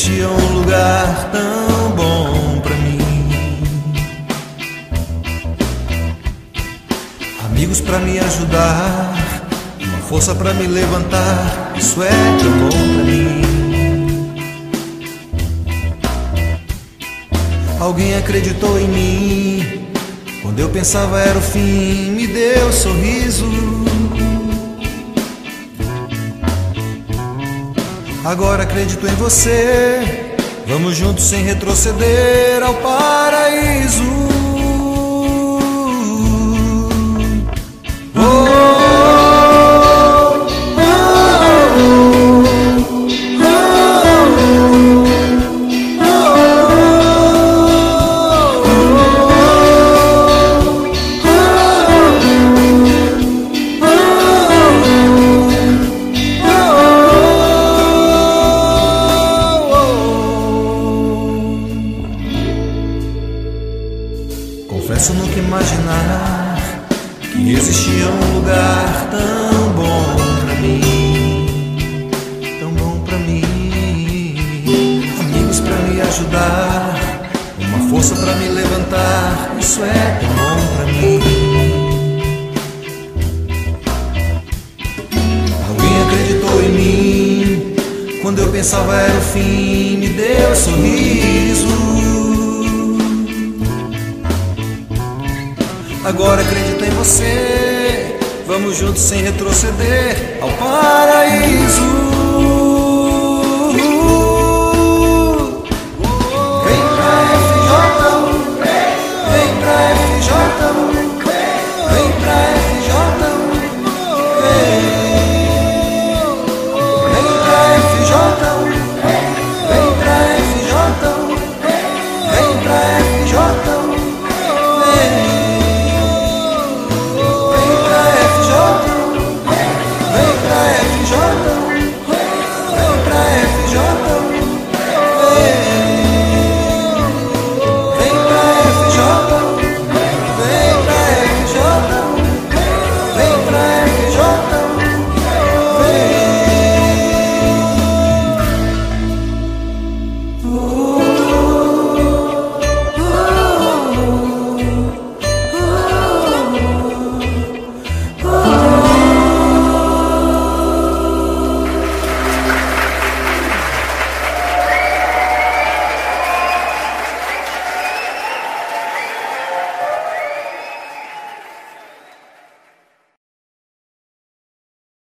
existia um lugar tão bom pra mim. Amigos pra me ajudar, uma força pra me levantar. Isso é tão bom pra mim. Alguém acreditou em mim quando eu pensava era o fim, me deu sorriso. Agora acredito em você, vamos juntos sem retroceder ao paraíso. Confesso nunca imaginar que existia um lugar tão bom pra mim, tão bom pra mim. Amigos pra me ajudar, uma força pra me levantar. Isso é tão bom pra mim. Alguém acreditou em mim quando eu pensava era o fim, me deu sorriso. Agora acredito em você, vamos juntos sem retroceder ao paraíso.